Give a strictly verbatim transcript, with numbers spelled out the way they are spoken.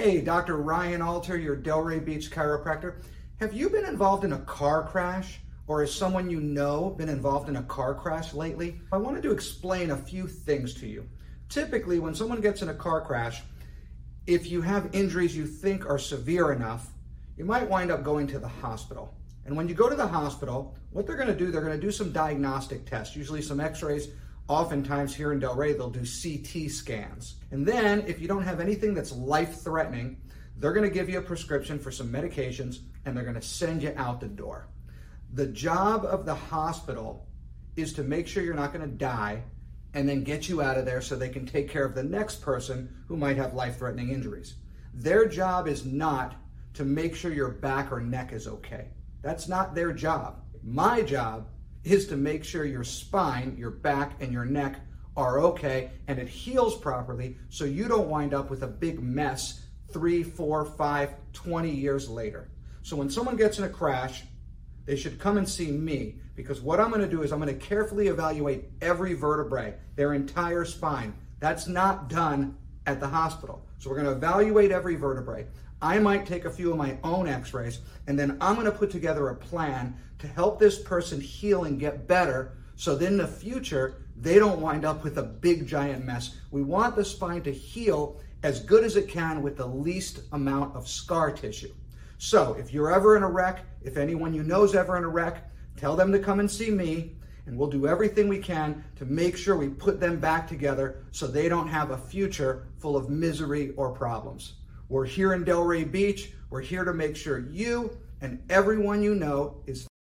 Hey, Doctor Ryan Alter, your Delray Beach chiropractor. Have you been involved in a car crash, or has someone you know been involved in a car crash lately? I wanted to explain a few things to you. Typically, when someone gets in a car crash, if you have injuries you think are severe enough, you might wind up going to the hospital. And when you go to the hospital, what they're going to do, they're going to do some diagnostic tests, usually some x-rays. Oftentimes here in Delray, they'll do C T scans. And then if you don't have anything that's life-threatening, they're going to give you a prescription for some medications and they're going to send you out the door. The job of the hospital is to make sure you're not going to die and then get you out of there so they can take care of the next person who might have life-threatening injuries. Their job is not to make sure your back or neck is okay. That's not their job. My job is to make sure your spine, your back, and your neck are okay and it heals properly so you don't wind up with a big mess three, four, five, twenty years later. So when someone gets in a crash, they should come and see me, because what I'm gonna do is I'm gonna carefully evaluate every vertebrae, their entire spine. That's not done at the hospital. So we're gonna evaluate every vertebrae. I might take a few of my own x-rays, and then I'm gonna put together a plan to help this person heal and get better, so then in the future, they don't wind up with a big giant mess. We want the spine to heal as good as it can with the least amount of scar tissue. So if you're ever in a wreck, if anyone you know is ever in a wreck, tell them to come and see me, and we'll do everything we can to make sure we put them back together so they don't have a future full of misery or problems. We're here in Delray Beach. We're here to make sure you and everyone you know is